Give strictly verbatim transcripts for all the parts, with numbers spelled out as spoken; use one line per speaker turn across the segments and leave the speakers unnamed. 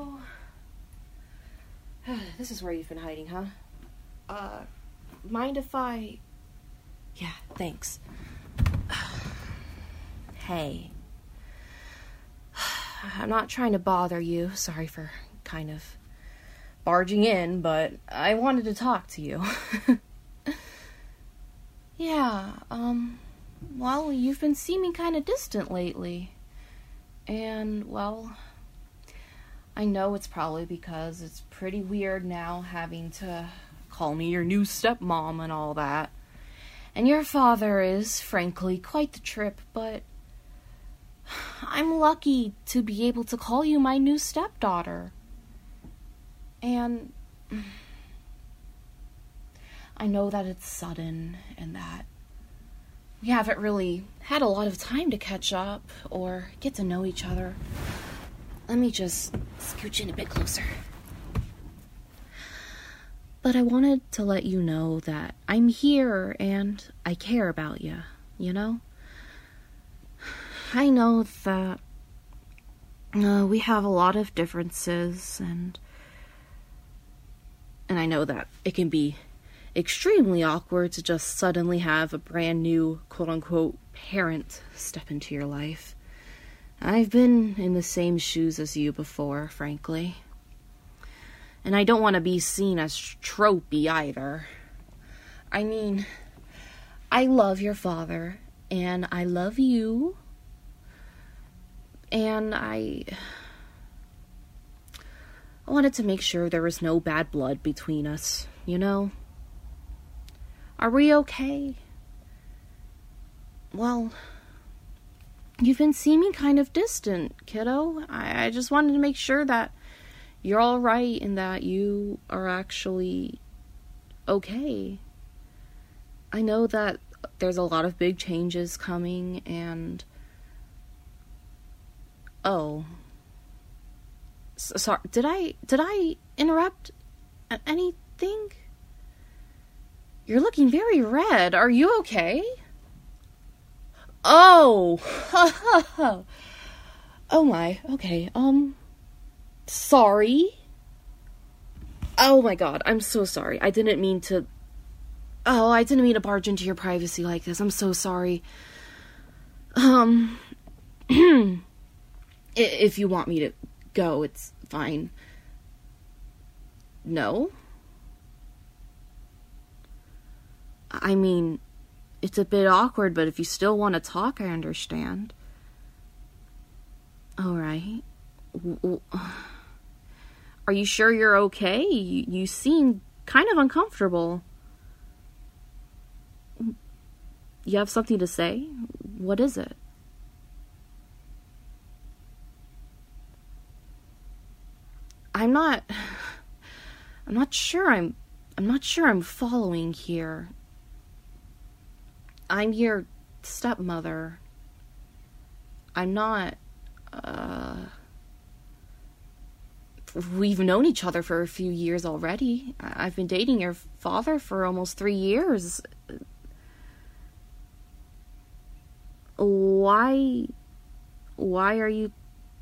Kiddo? This is where you've been hiding, huh? Uh, mind if I... Yeah, thanks. Hey. I'm not trying to bother you. Sorry for kind of barging in, but I wanted to talk to you. Yeah, um, well, you've been seeming kind of distant lately. And, well, I know it's probably because it's pretty weird now having to call me your new stepmom and all that. And your father is, frankly, quite the trip, but I'm lucky to be able to call you my new stepdaughter. And I know that it's sudden and that we haven't really had a lot of time to catch up or get to know each other. Let me just scooch in a bit closer. But I wanted to let you know that I'm here and I care about you, you know? I know that uh, we have a lot of differences and and I know that it can be extremely awkward to just suddenly have a brand new quote-unquote parent step into your life. I've been in the same shoes as you before, frankly. And I don't want to be seen as tropey either. I mean, I love your father, and I love you, and I... I wanted to make sure there was no bad blood between us, you know? Are we okay? Well, you've been seeming kind of distant, kiddo. I, I just wanted to make sure that you're all right and that you are actually okay. I know that there's a lot of big changes coming and... Oh. S- sorry, did I, did I interrupt anything? You're looking very red. Are you okay? Oh. Oh my. Okay. Um. Sorry. Oh my god. I'm so sorry. I didn't mean to... Oh, I didn't mean to barge into your privacy like this. I'm so sorry. Um. If you want me to go, it's fine. No? I mean, it's a bit awkward, but if you still want to talk, I understand. Alright. Are you sure you're okay? You, you seem kind of uncomfortable. You have something to say? What is it? I'm not... I'm not sure I'm... I'm not sure I'm following here. I'm your stepmother. I'm not, uh... We've known each other for a few years already. I've been dating your father for almost three years. Why... Why are you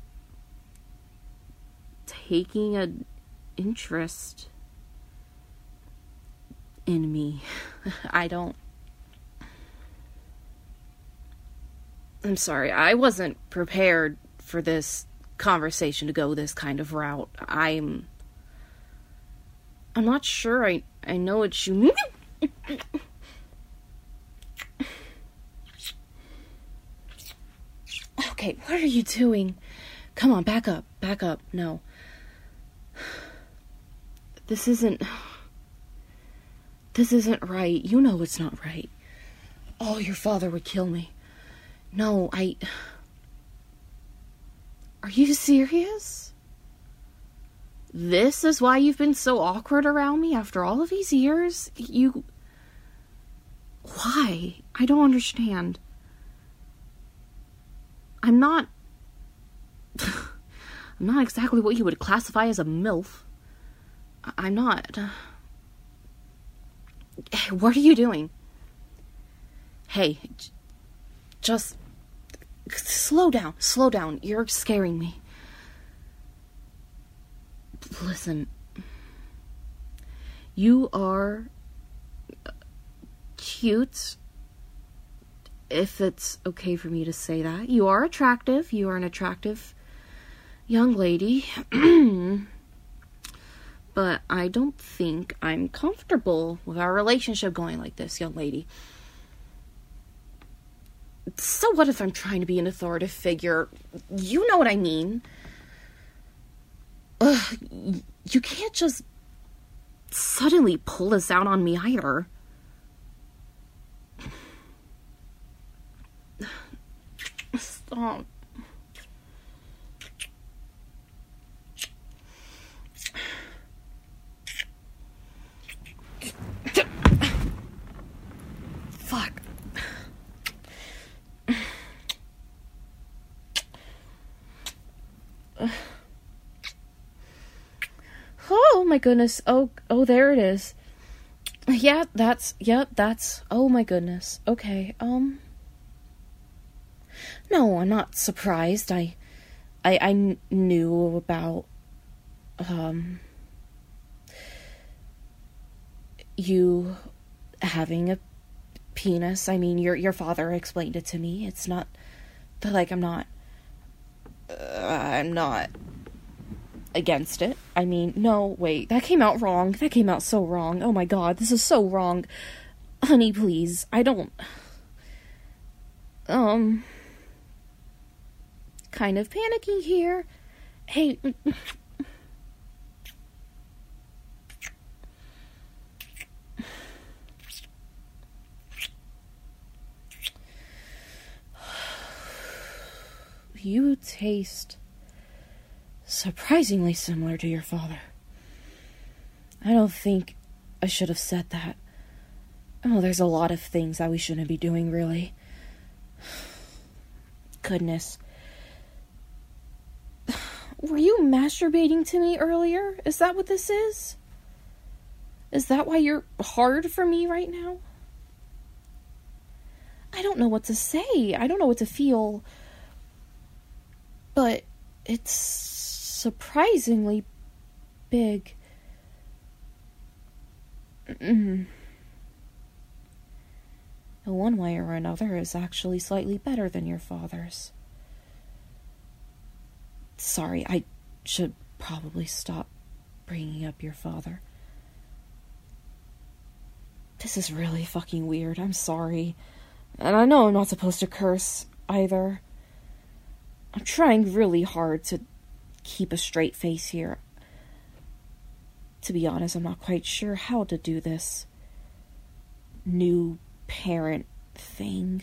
taking an interest in me? I don't... I'm sorry, I wasn't prepared for this conversation to go this kind of route. I'm... I'm not sure I, I know what you... Okay, what are you doing? Come on, back up, back up. No. This isn't... This isn't right. You know it's not right. Oh, your father would kill me. No, I... Are you serious? This is why you've been so awkward around me after all of these years? You... Why? I don't understand. I'm not... I'm not exactly what you would classify as a MILF. I'm not... What are you doing? Hey, j- just... Slow down, slow down. You're scaring me. Listen, you are cute, if it's okay for me to say that. You are attractive. You are an attractive young lady. But I don't think I'm comfortable with our relationship going like this, young lady. So what if I'm trying to be an authoritative figure? You know what I mean. Ugh, you can't just suddenly pull this out on me either. Stop. Fuck. Oh my goodness. Oh, oh, there it is. Yeah, that's, yeah, that's, oh my goodness. Okay, um. No, I'm not surprised. I, I, I kn- knew about, um, you having a penis. I mean, your, your father explained it to me. It's not, like, I'm not, uh, I'm not against it. I mean, no, wait, that came out wrong. That came out so wrong. Oh my god, this is so wrong. Honey, please, I don't, um, kind of panicking here. Hey, you taste surprisingly similar to your father. I don't think I should have said that. Oh, there's a lot of things that we shouldn't be doing, really. Goodness. Were you masturbating to me earlier? Is that what this is? Is that why you're hard for me right now? I don't know what to say. I don't know what to feel. But it's surprisingly big. Mm. One way or another is actually slightly better than your father's. Sorry, I should probably stop bringing up your father. This is really fucking weird. I'm sorry. And I know I'm not supposed to curse either. I'm trying really hard to keep a straight face here. To be honest, I'm not quite sure how to do this new parent thing.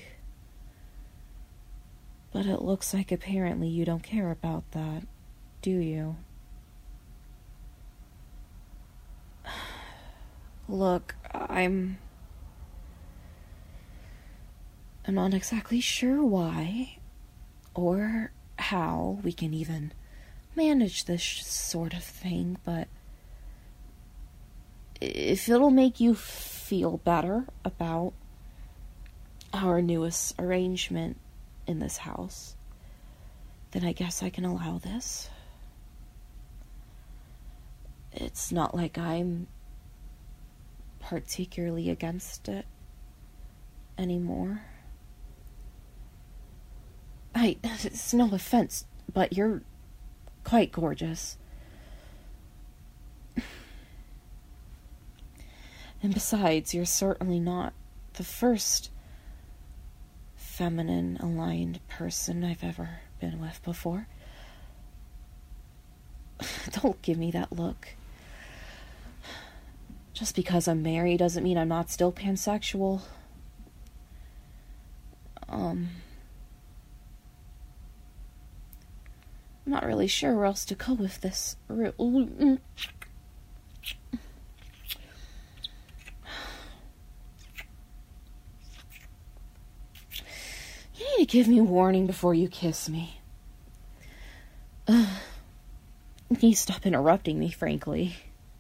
But it looks like apparently you don't care about that, do you? Look, I'm... I'm not exactly sure why, or how we can even manage this sort of thing, but if it'll make you feel better about our newest arrangement in this house, then I guess I can allow this. It's not like I'm particularly against it anymore. I, it's no offense, but you're quite gorgeous. And besides, you're certainly not the first feminine aligned person I've ever been with before. Don't give me that look. Just because I'm married doesn't mean I'm not still pansexual. Um, I'm not really sure where else to go with this. You need to give me a warning before you kiss me. Uh, you need to stop interrupting me, frankly.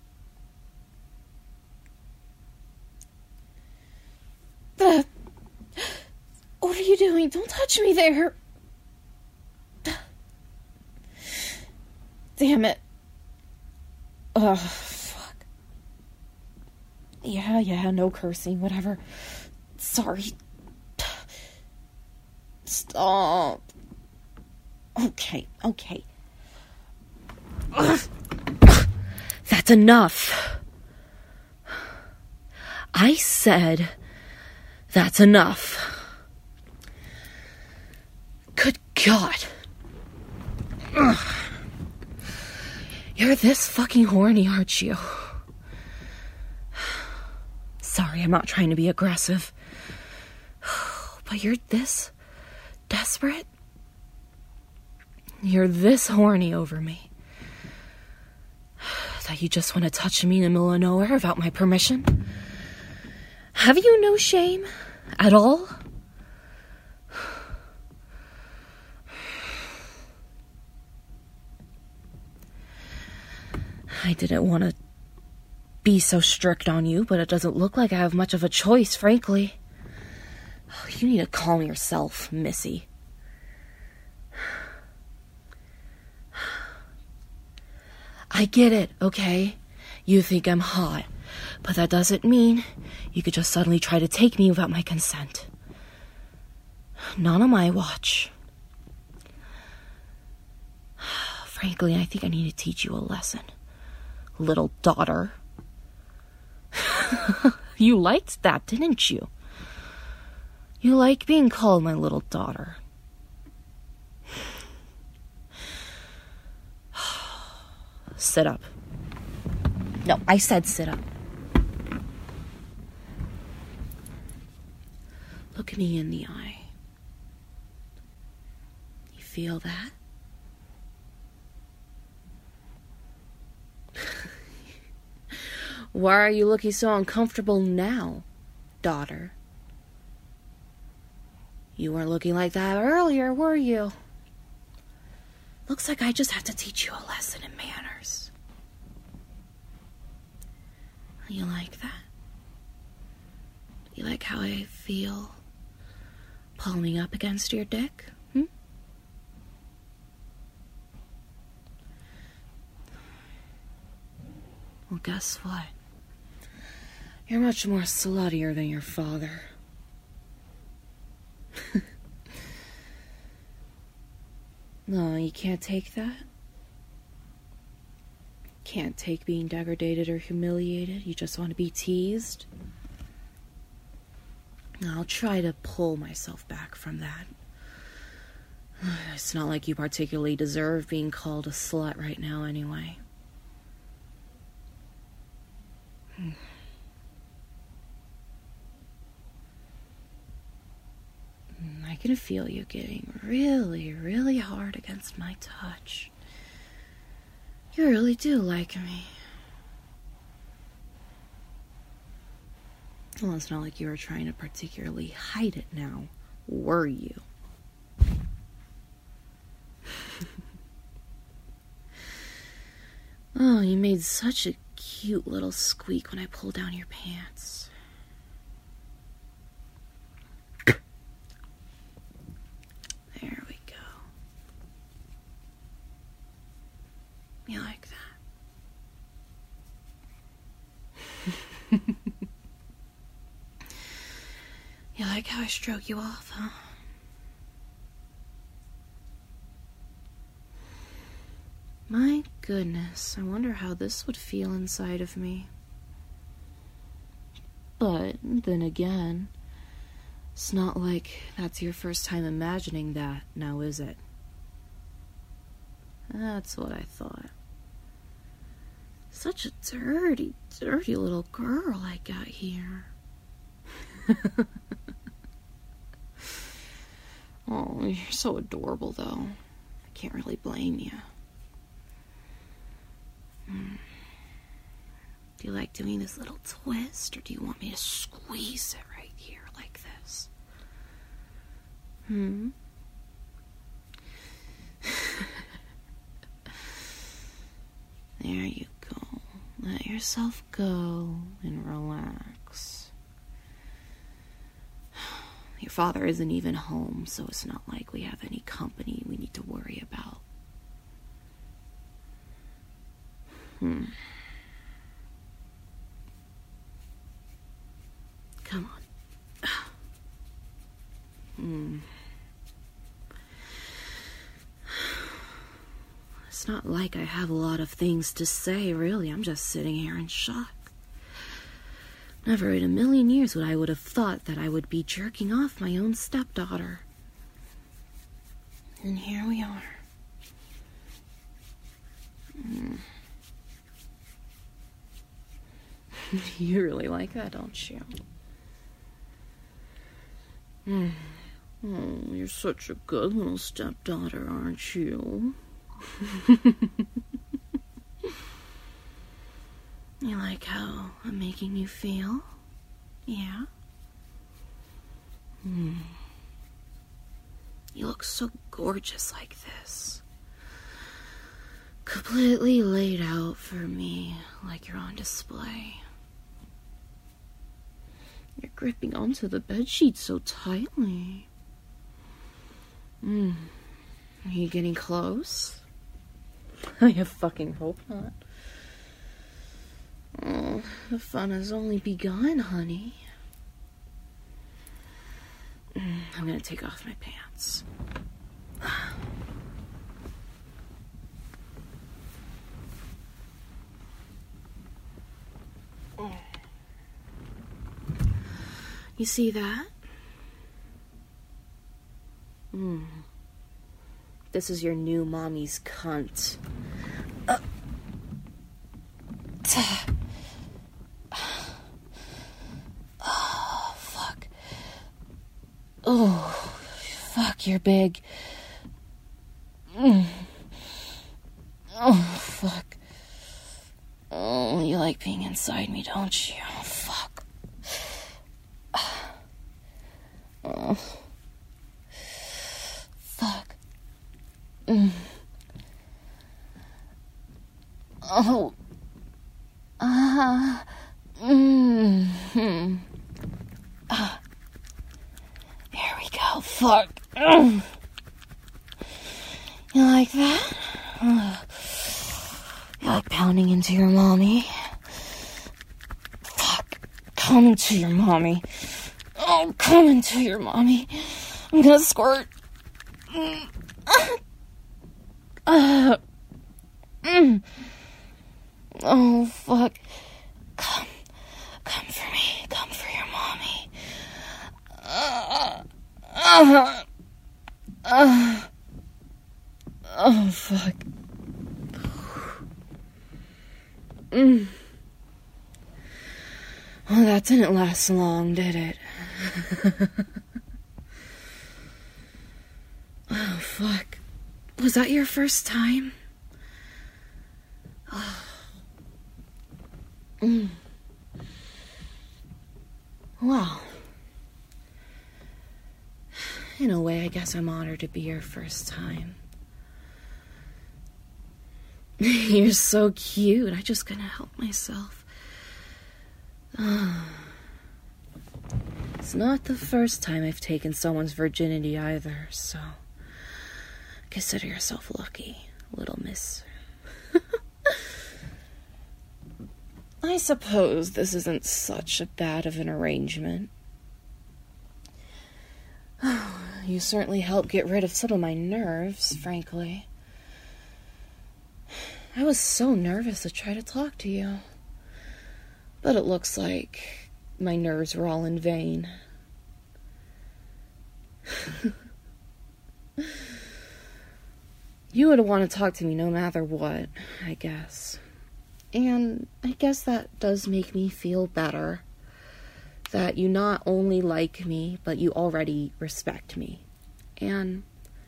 Uh, what are you doing? Don't touch me there. Damn it. Ugh, fuck. Yeah, yeah, no cursing, whatever. Sorry. Stop. Okay, okay. Ugh. That's enough. I said that's enough. Good God. Ugh. You're this fucking horny, aren't you? Sorry, I'm not trying to be aggressive. But you're this desperate? You're this horny over me that you just want to touch me in the middle of nowhere without my permission? Have you no shame at all? I didn't want to be so strict on you, but it doesn't look like I have much of a choice, frankly. Oh, you need to calm yourself, Missy. I get it, okay? You think I'm hot, but that doesn't mean you could just suddenly try to take me without my consent. Not on my watch. Frankly, I think I need to teach you a lesson, little daughter. You liked that, didn't you? You like being called my little daughter. Sit up. No, I said sit up. Look me in the eye. You feel that? Why are you looking so uncomfortable now, daughter? You weren't looking like that earlier, were you? Looks like I just have to teach you a lesson in manners. You like that? You like how I feel palming up against your dick? Hmm? Well, guess what? You're much more sluttier than your father. No, you can't take that? Can't take being degraded or humiliated? You just want to be teased? I'll try to pull myself back from that. It's not like you particularly deserve being called a slut right now anyway. I can feel you getting really, really hard against my touch. You really do like me. Well, it's not like you were trying to particularly hide it now, were you? Oh, you made such a cute little squeak when I pulled down your pants. There we go. You like that? You like how I stroke you off, huh? My goodness, I wonder how this would feel inside of me. But then again, it's not like that's your first time imagining that, now is it? That's what I thought. Such a dirty, dirty little girl I got here. Oh, you're so adorable, though. I can't really blame you. Mm. Do you like doing this little twist, or do you want me to squeeze it right here like this? Hmm? There you go. Let yourself go and relax. Your father isn't even home, so it's not like we have any company we need to worry about. Hmm. it's not like I have a lot of things to say, really. I'm just sitting here in shock. Never in a million years would I would have thought that I would be jerking off my own stepdaughter. And here we are. Mm. You really like that, don't you? Mm. Oh, you're such a good little stepdaughter, aren't you? You like how I'm making you feel? Yeah? Hmm. You look so gorgeous like this. Completely laid out for me, like you're on display. You're gripping onto the bedsheet so tightly. Hmm. Are you getting close? I fucking hope not. Oh, the fun has only begun, honey. I'm gonna take off my pants. You see that? Hmm. This is your new mommy's cunt. Uh. Oh, fuck. Oh, fuck, you're big. Mm. Oh, fuck. Oh, you like being inside me, don't you? Oh, fuck. Oh. Fuck. Mm. Oh. Ah. Uh, mm. Ah. There we go. Fuck. Mm. You like that? Oh. You like pounding into your mommy? Fuck. Come into your mommy. Oh, come into your mommy. I'm gonna squirt. Mm. Uh. Mm. Oh, fuck. Come. Come for me. Come for your mommy. Uh. Uh. Uh. Oh, fuck. Mm. Well, that didn't last long, did it? Oh, fuck. Was that your first time? Oh. Mm. Well, in a way, I guess I'm honored to be your first time. You're so cute. I just couldn't help myself. Oh. It's not the first time I've taken someone's virginity either, so consider yourself lucky, little miss. I suppose this isn't such a bad of an arrangement. You certainly helped get rid of some of my nerves, frankly. I was so nervous to try to talk to you. But it looks like my nerves were all in vain. You would want to talk to me no matter what, I guess. And I guess that does make me feel better. That you not only like me, but you already respect me. And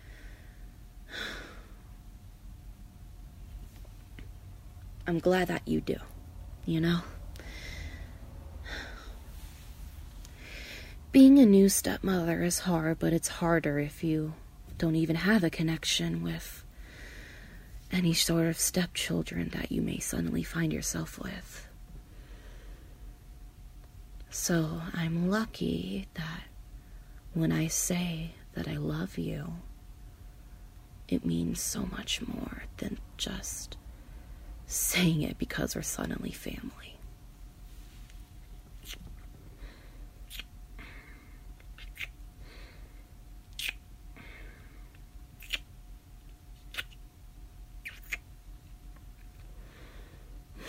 I'm glad that you do, you know? Being a new stepmother is hard, but it's harder if you don't even have a connection with any sort of stepchildren that you may suddenly find yourself with. So I'm lucky that when I say that I love you, it means so much more than just saying it because we're suddenly family.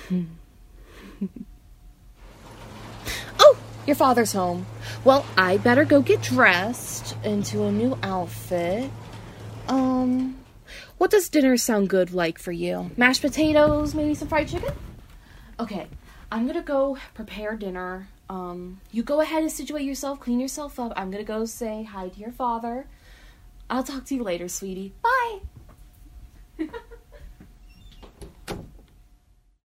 Oh, your father's home. Well, I better go get dressed into a new outfit. Um, what does dinner sound good like for you? Mashed potatoes, maybe some fried chicken? Okay, I'm gonna go prepare dinner. Um, you go ahead and situate yourself, clean yourself up. I'm gonna go say hi to your father. I'll talk to you later, sweetie. Bye!